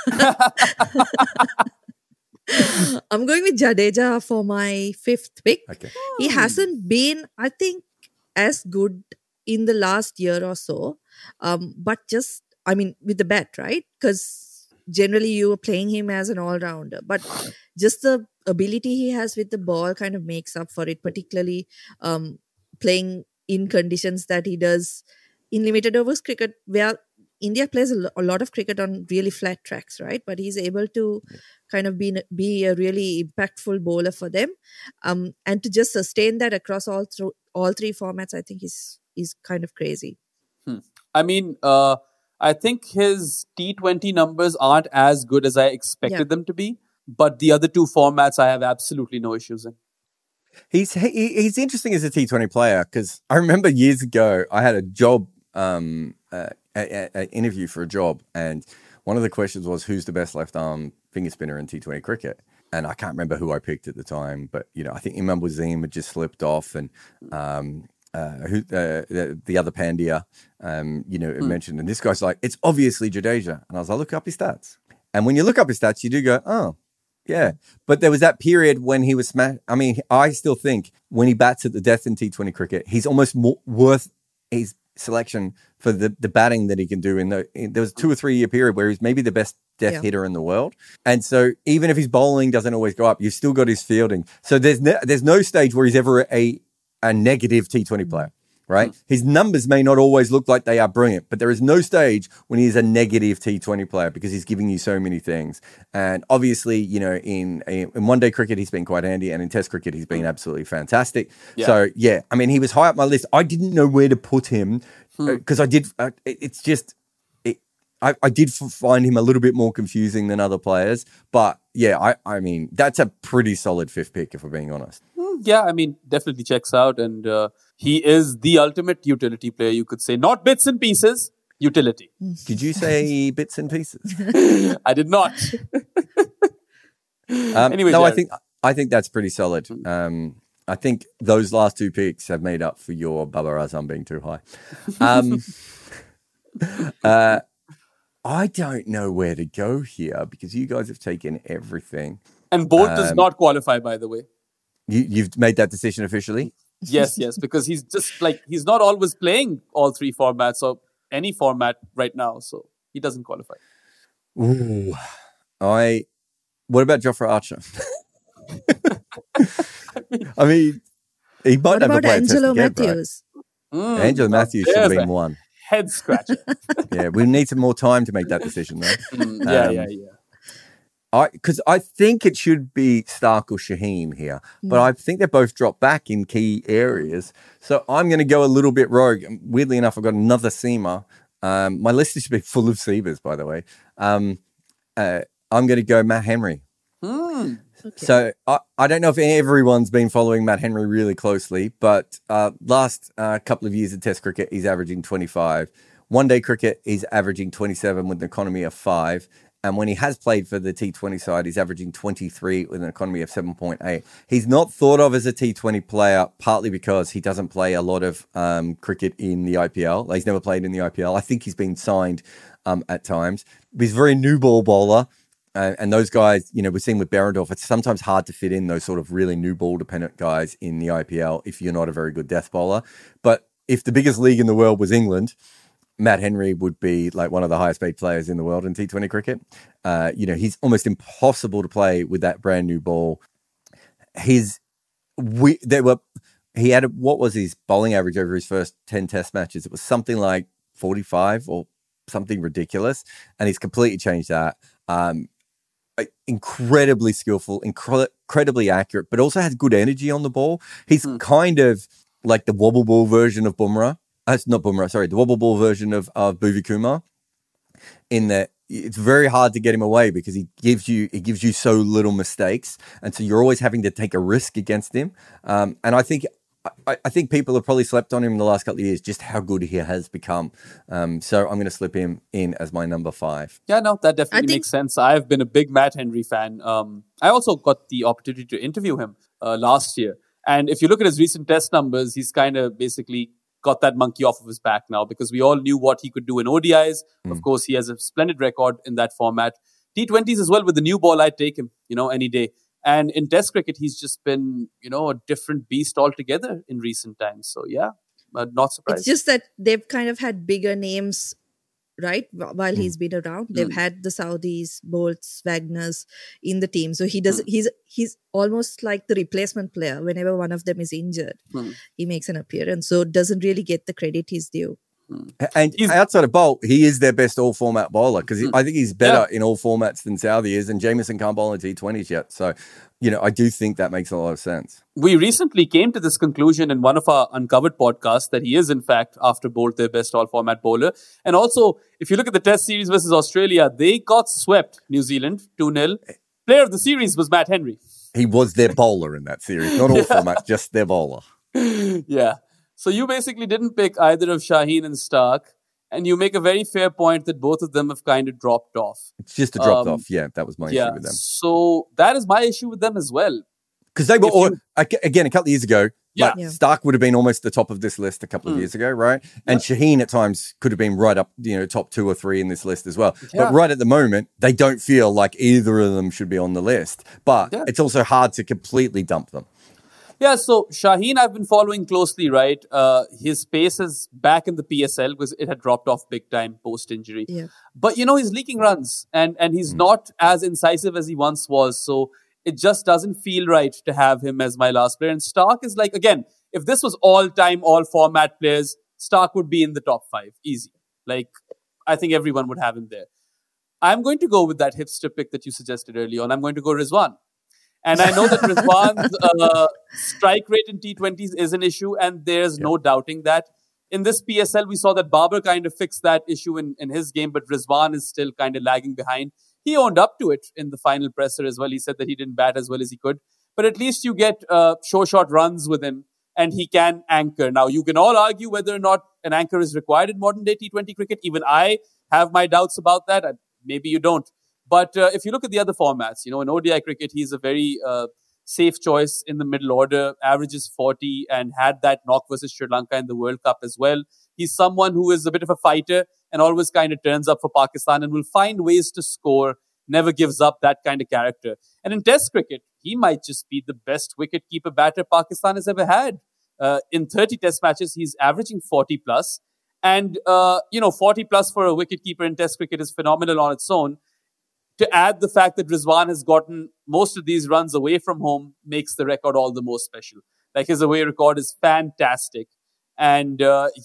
I'm going with Jadeja for my 5th pick. Okay. He hasn't been, I think, as good in the last year or so. But just, I mean, with the bat, right? Because generally you were playing him as an all-rounder, but just the ability he has with the ball kind of makes up for it, particularly playing in conditions that he does in limited overs cricket, where India plays a lot of cricket on really flat tracks, right? But he's able to kind of be a really impactful bowler for them, and to just sustain that across all 3 formats, I think is kind of crazy. I mean, I think his T20 numbers aren't as good as I expected them to be, but the other 2 formats I have absolutely no issues in. He's interesting as a T20 player because I remember years ago I had a job an interview for a job, and one of the questions was, who's the best left-arm finger spinner in T20 cricket? And I can't remember who I picked at the time, but, I think Imam Wasim had just slipped off, and the other Pandya, mentioned, and this guy's like, it's obviously Jadeja. And I was like, look up his stats. And when you look up his stats, you do go, oh, yeah. But there was that period when he was smashed. I mean, I still think when he bats at the death in T20 cricket, he's almost more worth his selection for the batting that he can do. There was a 2 or 3 year period where he's maybe the best death hitter in the world. And so even if his bowling doesn't always go up, you've still got his fielding. So there's no stage where he's ever a negative T20 player. Right? His numbers may not always look like they are brilliant, but there is no stage when he is a negative T20 player because he's giving you so many things. And obviously, in one-day cricket, he's been quite handy, and in Test cricket, he's been absolutely fantastic. Yeah. So, yeah, I mean, he was high up my list. I didn't know where to put him because I did. It's just, I did find him a little bit more confusing than other players. But yeah, I mean, that's a pretty solid 5th pick, if we're being honest. Yeah, I mean, definitely checks out. And he is the ultimate utility player, you could say. Not bits and pieces, utility. Did you say bits and pieces? I did not. Anyway, no, I think that's pretty solid. I think those last 2 picks have made up for your Babar Azam being too high. I don't know where to go here because you guys have taken everything. And Bolt does not qualify, by the way. You've made that decision officially? Yes, because he's just he's not always playing all 3 formats or any format right now, so he doesn't qualify. Ooh, what about Jofra Archer? I mean, he might have a play Angelo Matthews? Angelo Matthews should have been one. Head scratcher. Yeah, we need some more time to make that decision, though. Yeah. Because I think it should be Stark or Shaheen here, but I think they're both dropped back in key areas. So I'm going to go a little bit rogue. Weirdly enough, I've got another seamer. My list should be full of seamers, by the way. I'm going to go Matt Henry. Okay. So I don't know if everyone's been following Matt Henry really closely, but last couple of years in Test cricket, he's averaging 25. One-day cricket, he's averaging 27 with an economy of 5. And when he has played for the T20 side, he's averaging 23 with an economy of 7.8. He's not thought of as a T20 player, partly because he doesn't play a lot of cricket in the IPL. He's never played in the IPL. I think he's been signed at times. But he's a very new ball bowler. And those guys, we're seeing with Behrendorff, it's sometimes hard to fit in those sort of really new ball dependent guys in the IPL if you're not a very good death bowler. But if the biggest league in the world was England, Matt Henry would be like one of the highest paid players in the world in T20 cricket. He's almost impossible to play with that brand new ball. He had what was his bowling average over his first 10 Test matches? It was something like 45 or something ridiculous, and he's completely changed that. Incredibly skillful, incredibly accurate, but also has good energy on the ball. He's kind of like the wobble ball version of Bumrah. Not Bumrah, sorry, the wobble ball version of Bhuvi Kumar, in that it's very hard to get him away because he gives you so little mistakes, and so you're always having to take a risk against him. And I think people have probably slept on him in the last couple of years, just how good he has become. So I'm going to slip him in as my number 5. Yeah, no, that definitely makes sense. I've been a big Matt Henry fan. I also got the opportunity to interview him last year. And if you look at his recent Test numbers, he's kind of basically got that monkey off of his back now because we all knew what he could do in ODIs. Of course, he has a splendid record in that format. T20s as well, with the new ball, I'd take him, any day. And in Test cricket, he's just been, a different beast altogether in recent times. So, yeah, not surprised. It's just that they've kind of had bigger names, right? While he's been around, they've had the Saudis, Bolts, Wagners in the team. So he's almost like the replacement player. Whenever one of them is injured, he makes an appearance. So doesn't really get the credit he's due. And outside of Bolt, he is their best all-format bowler because I think he's better in all formats than Southee is, and Jamieson can't bowl in T20s yet. So, I do think that makes a lot of sense. We recently came to this conclusion in one of our Uncovered podcasts that he is, in fact, after Bolt, their best all-format bowler. And also, if you look at the Test series versus Australia, they got swept, New Zealand, 2-0. Player of the series was Matt Henry. He was their bowler in that series. Not all formats, just their bowler. Yeah. So you basically didn't pick either of Shaheen and Stark. And you make a very fair point that both of them have kind of dropped off. It's just a dropped off. Yeah, that was my issue with them. So that is my issue with them as well. Because they were, again, a couple of years ago, Stark would have been almost the top of this list a couple of years ago, right? And Shaheen at times could have been right up, top 2 or 3 in this list as well. Yeah. But right at the moment, they don't feel like either of them should be on the list. But it's also hard to completely dump them. Yeah, so Shaheen I've been following closely, right? His pace is back in the PSL because it had dropped off big time post-injury. Yeah. But, he's leaking runs and he's not as incisive as he once was. So it just doesn't feel right to have him as my last player. And Stark is like, again, if this was all-time, all-format players, Stark would be in the top 5. Easy. Like, I think everyone would have him there. I'm going to go with that hipster pick that you suggested early on. I'm going to go Rizwan. And I know that Rizwan's strike rate in T20s is an issue, and there's no doubting that. In this PSL, we saw that Babar kind of fixed that issue in his game, but Rizwan is still kind of lagging behind. He owned up to it in the final presser as well. He said that he didn't bat as well as he could. But at least you get show shot runs with him, and he can anchor. Now, you can all argue whether or not an anchor is required in modern-day T20 cricket. Even I have my doubts about that. Maybe you don't. But if you look at the other formats, in ODI cricket, he's a very safe choice in the middle order, averages 40 and had that knock versus Sri Lanka in the World Cup as well. He's someone who is a bit of a fighter and always kind of turns up for Pakistan and will find ways to score, never gives up, that kind of character. And in Test cricket, he might just be the best wicketkeeper batter Pakistan has ever had. In 30 Test matches, he's averaging 40 plus. And, 40 plus for a wicketkeeper in Test cricket is phenomenal on its own. To add the fact that Rizwan has gotten most of these runs away from home makes the record all the more special. Like, his away record is fantastic. And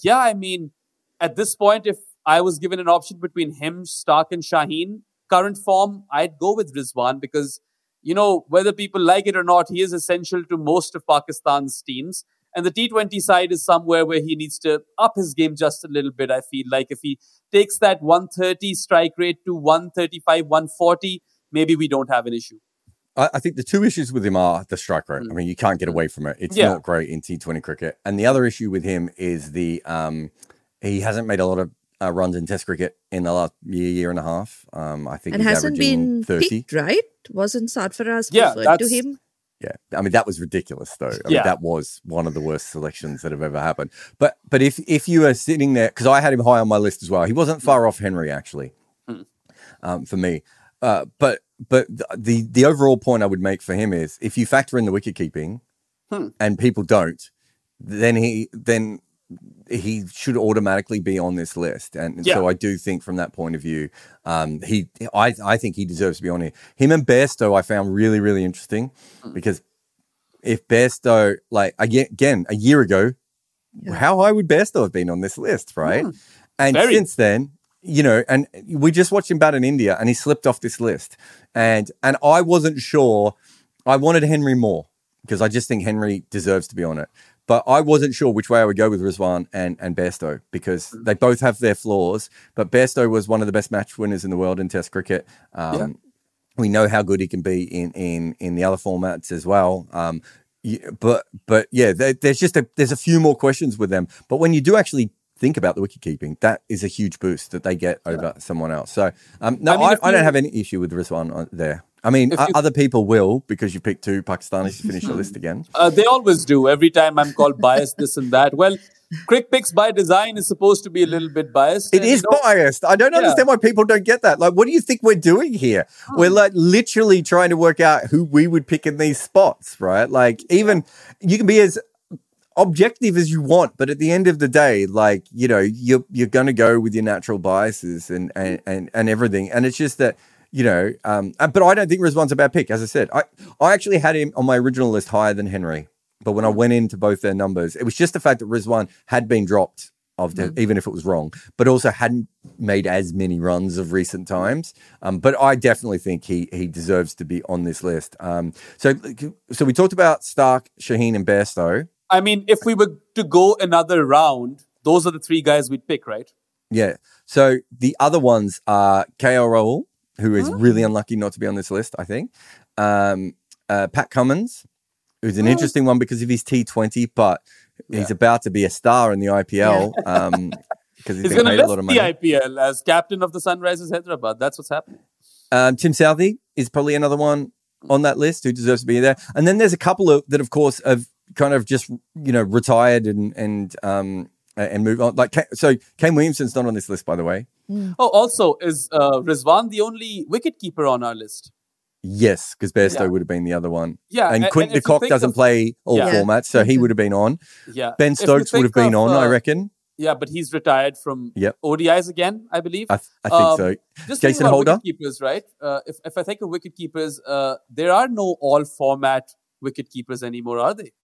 at this point, if I was given an option between him, Stark and Shaheen, current form, I'd go with Rizwan because, whether people like it or not, he is essential to most of Pakistan's teams. And the T20 side is somewhere where he needs to up his game just a little bit, I feel like. If he takes that 130 strike rate to 135, 140, maybe we don't have an issue. I think the two issues with him are the strike rate. I mean, you can't get away from it. It's not great in T20 cricket. And the other issue with him is he hasn't made a lot of runs in Test cricket in the last year and a half. I think he's hasn't averaging been 30. Picked, right? Wasn't Sarfaraz preferred to him? Yeah, I mean, that was ridiculous, though. I mean, that was one of the worst selections that have ever happened. But if you are sitting there, because I had him high on my list as well. He wasn't far off Henry, actually, for me. But the overall point I would make for him is if you factor in the wicket keeping, and people don't, then he should automatically be on this list. And so I do think from that point of view, I think he deserves to be on here. Him and Bairstow I found really, really interesting because if Bairstow, like, again, a year ago, how high would Bairstow have been on this list, right? And since then, and we just watched him bat in India and he slipped off this list. And I wasn't sure. I wanted Henry more because I just think Henry deserves to be on it. But I wasn't sure which way I would go with Rizwan and Bairstow because they both have their flaws. But Bairstow was one of the best match winners in the world in Test cricket. We know how good he can be in the other formats as well. There's a few more questions with them. But when you do actually think about the wicket keeping, that is a huge boost that they get over someone else. So I don't have any issue with Rizwan there. I mean, other people will because you picked 2 Pakistanis to finish the list again. They always do. Every time I'm called biased, this and that. Well, Crick Picks by design is supposed to be a little bit biased. It is biased. I don't understand why people don't get that. Like, what do you think we're doing here? We're like literally trying to work out who we would pick in these spots, right? Like, even you can be as objective as you want, but at the end of the day, like, you're going to go with your natural biases and everything. And it's just that, but I don't think Rizwan's a bad pick. As I said, I actually had him on my original list higher than Henry. But when I went into both their numbers, it was just the fact that Rizwan had been dropped, even if it was wrong, but also hadn't made as many runs of recent times. But I definitely think he deserves to be on this list. So we talked about Stark, Shaheen, and Bairstow. I mean, if we were to go another round, those are the 3 guys we'd pick, right? Yeah. So the other ones are KL Rahul, who is really unlucky not to be on this list, I think. Pat Cummins, who's an interesting one because of his T20, but he's about to be a star in the IPL. because he's going to lift a lot of money. The IPL as captain of the Sunrisers Hyderabad. That's what's happening. Tim Southey is probably another one on that list who deserves to be there. And then there's a couple of that, of course, have kind of just retired and move on. Like so, Kane Williamson's not on this list, by the way. Oh, also, is Rizwan the only wicketkeeper on our list? Yes, because Bairstow would have been the other one. Yeah, and Quinton de Kock doesn't play all formats, so he would have been on. Yeah, Ben Stokes would have been on, I reckon. Yeah, but he's retired from ODIs again, I believe. I think so. Just Jason Holder? Wicketkeepers, right? If I think of wicketkeepers, there are no all-format wicketkeepers anymore, are they?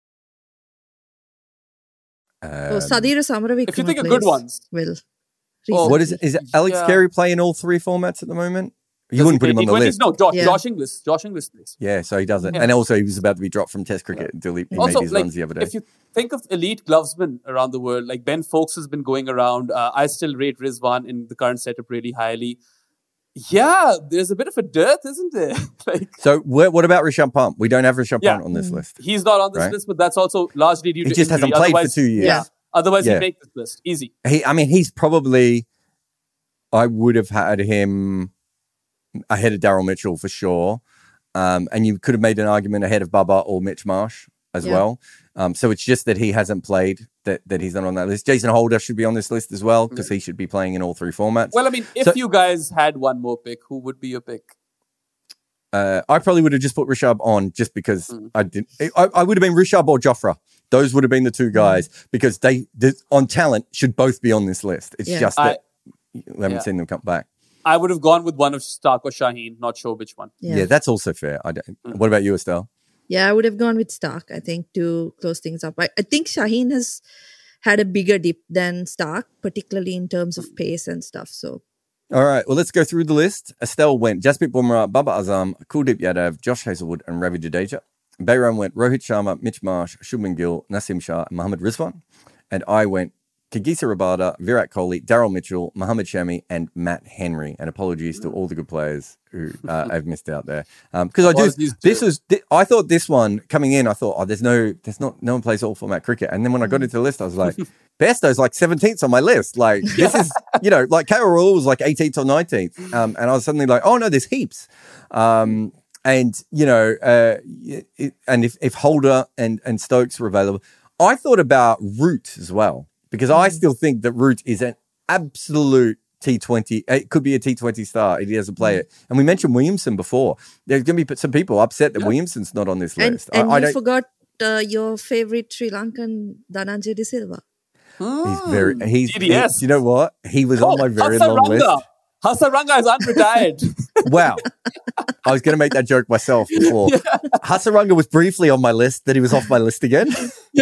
Sadira Samaravikramala. If you think of good ones. What is it? Is Alex Carey playing all three formats at the moment? You wouldn't put him on the list. No, Josh Inglis. Josh Inglis plays. Yeah, so he doesn't. Yeah. And also he was about to be dropped from Test cricket until he made his runs the other day. If you think of elite glovesmen around the world, like Ben Foakes has been going around. I still rate Rizwan in the current setup really highly. Yeah, there's a bit of a dearth, isn't there? So what about Rishabh Pant? We don't have Rishabh Pant on this list. He's not on this list, but that's also largely due to injury. He just hasn't played for 2 years. Yeah. Otherwise, he'd make this list. Easy. He's probably... I would have had him ahead of Daryl Mitchell for sure. And you could have made an argument ahead of Bubba or Mitch Marsh as well. So it's just that he hasn't played, that he's not on that list. Jason Holder should be on this list as well because he should be playing in all three formats. Well, I mean, if you guys had one more pick, who would be your pick? I probably would have just put Rishabh on just because I didn't. I would have been Rishabh or Jofra. Those would have been the two guys because they on talent should both be on this list. It's just that we haven't seen them come back. I would have gone with one of Stark or Shaheen, not sure which one. Yeah, that's also fair. What about you, Estelle? Yeah, I would have gone with Stark, I think, to close things up. I think Shaheen has had a bigger dip than Stark, particularly in terms of pace and stuff. So, all right, well, let's go through the list. Estelle went Jasprit Bumrah, Babar Azam, Kuldeep Yadav, Josh Hazlewood, and Ravi Jadeja. Bayram went Rohit Sharma, Mitch Marsh, Shubman Gill, Nasim Shah, and Mohammad Rizwan. And I went Kagisa Rabada, Virat Kohli, Daryl Mitchell, Mohammad Shami, and Matt Henry. And apologies to all the good players who I've missed out there. Because I thought this one coming in, I thought, no one plays all format cricket. And then when I got into the list, I was like, Bairstow's like 17th on my list. Like this is, like KL Rahul was like 18th or 19th. And I was suddenly like, oh no, there's heaps. And if Holder and Stokes were available, I thought about Root as well. Because I still think that Root is an absolute T20. It could be a T20 star if he doesn't play it. And we mentioned Williamson before. There's going to be some people upset that Williamson's not on this list. And you forgot your favorite Sri Lankan, Dhananjay De Silva. He's DDS. You know what? He was on my very long list. Hasaranga is unretired. Wow. I was going to make that joke myself before. Hasaranga was briefly on my list, then he was off my list again.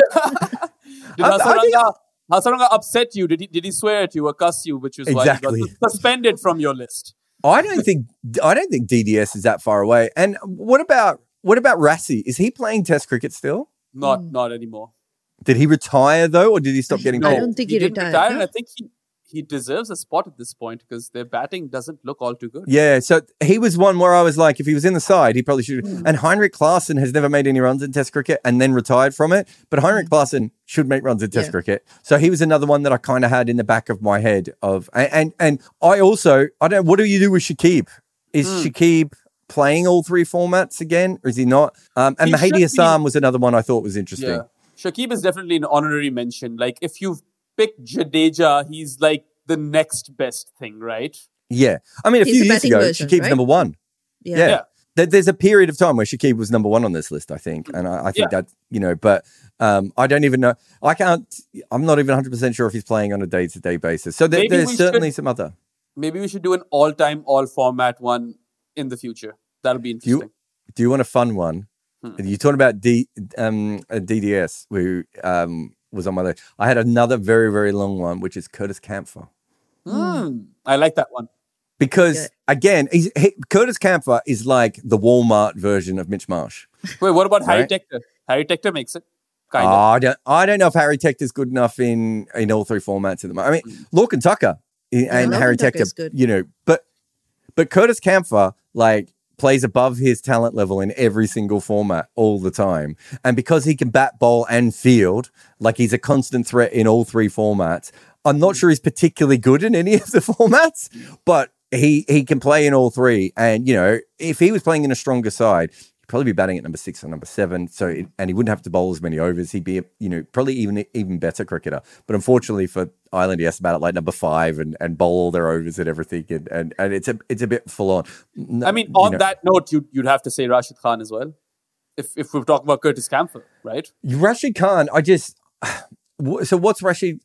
Did Hasaranga upset you? Did he swear at you or cuss you, which is why he got suspended from your list? I don't think DDS is that far away. And what about Rassi? Is he playing Test cricket still? Not anymore. Did he retire though, or did he stop getting called? I don't think he retired. And I think he deserves a spot at this point because their batting doesn't look all too good. Yeah, so he was one where I was like, if he was in the side, he probably should. And Heinrich Klaasen has never made any runs in Test cricket and then retired from it. But Heinrich Klaasen should make runs in Test cricket. So he was another one that I kind of had in the back of my head of. And I also, what do you do with Shakib? Is Shakib playing all three formats again, or is he not? And Mahdi Hassan was another one I thought was interesting. Yeah. Shakib is definitely an honorary mention. Like if you've pick Jadeja, he's like the next best thing, right? Yeah. I mean, a few years ago, Shakib's number one. Yeah. There's a period of time where Shakib was number one on this list, I think. And I think that, but I don't even know. I'm not even 100% sure if he's playing on a day-to-day basis. So there's certainly some other. Maybe we should do an all-time, all-format one in the future. That'll be interesting. Do you want a fun one? You're talking about DDS, who... was on my list. I had another very, very long one, which is Curtis Campher. I like that one. Because, again, Curtis Campher is like the Walmart version of Mitch Marsh. Wait, what about Harry Tector? Harry Tector makes it. Kind of. I don't know if Harry Tector is good enough in all three formats at the moment. I mean, Lorcan Tucker and Harry Tector, but Curtis Campher, plays above his talent level in every single format all the time. And because he can bat, bowl, and field, he's a constant threat in all three formats, I'm not sure he's particularly good in any of the formats, but he can play in all three. And, if he was playing in a stronger side, he'd probably be batting at number 6 or number 7. And he wouldn't have to bowl as many overs. He'd be, probably even better cricketer. But unfortunately for Ireland, he has to bat at like number 5 and bowl all their overs and everything. And it's a bit full on. I mean, on that note, you'd have to say Rashid Khan as well. If we're talking about Curtis Campbell, right? Rashid Khan, so what's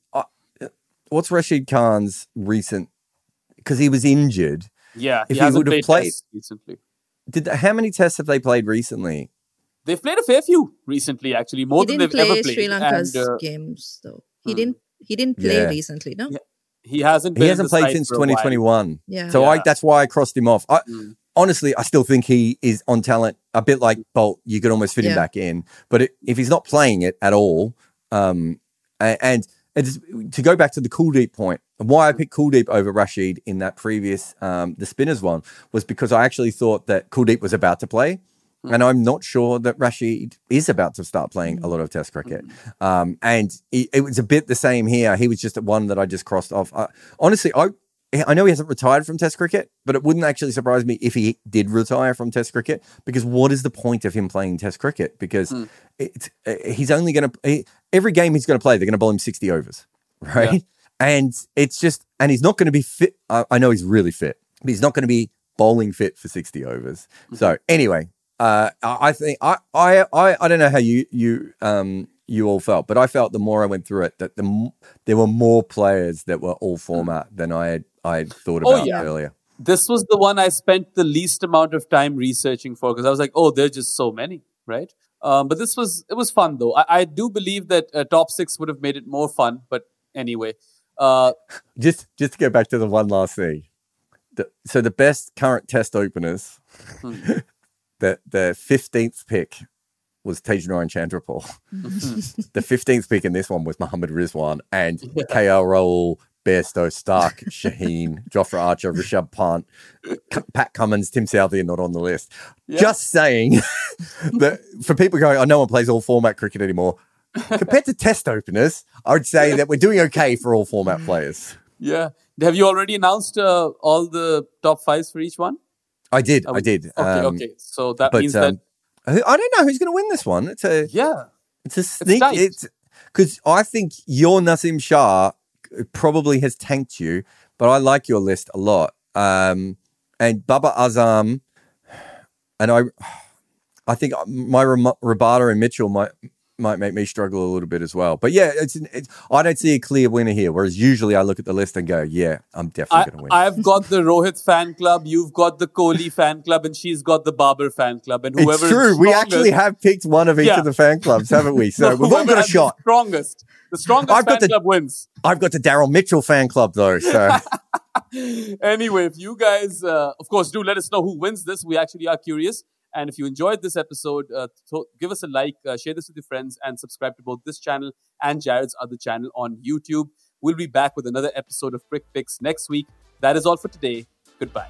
Rashid Khan's recent? Because he was injured. Yeah, he hasn't played recently. How many tests have they played recently? They've played a fair few recently, actually, more than they've ever played. Sri Lanka's games, though. He didn't play recently, no? Yeah. He hasn't played since 2021. Yeah. So that's why I crossed him off. Honestly, I still think he is on talent, a bit like Bolt. You could almost fit him back in. But if he's not playing it at all, and to go back to the Kuldeep point, why I picked Kuldeep over Rashid in that previous, the spinners one, was because I actually thought that Kuldeep was about to play. And I'm not sure that Rashid is about to start playing a lot of Test cricket. And it was a bit the same here. He was just one that I just crossed off. Honestly, I know he hasn't retired from Test cricket, but it wouldn't actually surprise me if he did retire from Test cricket, because what is the point of him playing Test cricket? Because he's only going to every game he's going to play, they're going to bowl him 60 overs, right? Yeah. And it's just, and he's not going to be fit. I know he's really fit, but he's not going to be bowling fit for 60 overs. So anyway, I think I don't know how you all felt, but I felt the more I went through it that there were more players that were all format than I had thought about earlier. This was the one I spent the least amount of time researching for, because I was like, there are just so many, right? But it was fun though. I do believe that top 6 would have made it more fun, but anyway. Just to go back to the one last thing. So the best current Test openers, the 15th pick was Tagenarine Chandrapal. The 15th pick in this one was Mohammad Rizwan and KL Rahul, Bairstow, Stark, Shaheen, Jofra Archer, Rishabh Pant, Pat Cummins, Tim Southey are not on the list. Yeah. Just saying that for people going, no one plays all format cricket anymore. Compared to Test openers, I would say that we're doing okay for all format players. Yeah. Have you already announced all the top 5s for each one? I did. Okay. So that means that I don't know who's going to win this one. It's a sneak. It's because I think your Naseem Shah probably has tanked you, but I like your list a lot. And Babar Azam, and I think my Rabada and Mitchell might make me struggle a little bit as well. But yeah, it's I don't see a clear winner here, whereas usually I look at the list and go, yeah, I'm definitely going to win. I've got the Rohit fan club, you've got the Kohli fan club, and she's got the Babar fan club. And whoever it's true, we actually have picked one of each of the fan clubs, haven't we? So we've all got a shot. The strongest fan club wins. I've got the Daryl Mitchell fan club though, so... Anyway, if you guys, of course, do let us know who wins this. We actually are curious. And if you enjoyed this episode, give us a like, share this with your friends, and subscribe to both this channel and Jared's other channel on YouTube. We'll be back with another episode of Crick Picks next week. That is all for today. Goodbye.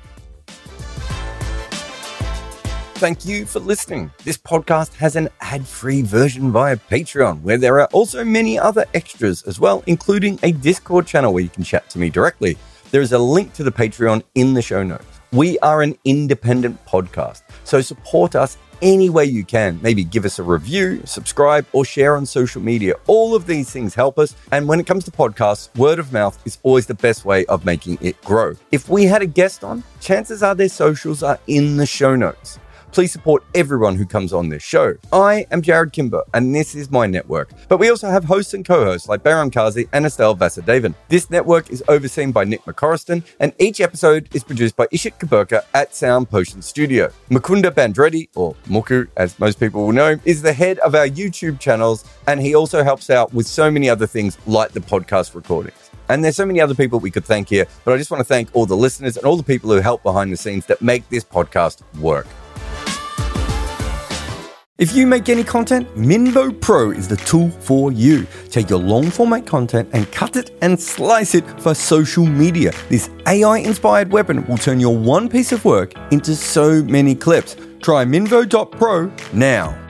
Thank you for listening. This podcast has an ad-free version via Patreon, where there are also many other extras as well, including a Discord channel where you can chat to me directly. There is a link to the Patreon in the show notes. We are an independent podcast, so support us any way you can. Maybe give us a review, subscribe, or share on social media. All of these things help us. And when it comes to podcasts, word of mouth is always the best way of making it grow. If we had a guest on, chances are their socials are in the show notes. Please support everyone who comes on this show. I am Jared Kimber, and this is my network. But we also have hosts and co-hosts like Behram Kazi and Estelle Vasudevan. This network is overseen by Nick McCorriston, and each episode is produced by Ishit Kaburka at Sound Potion Studio. Mukunda Bandreddi, or Muku as most people will know, is the head of our YouTube channels, and he also helps out with so many other things like the podcast recordings. And there's so many other people we could thank here, but I just want to thank all the listeners and all the people who help behind the scenes that make this podcast work. If you make any content, Minvo Pro is the tool for you. Take your long format content and cut it and slice it for social media. This AI-inspired weapon will turn your one piece of work into so many clips. Try Minvo.pro now.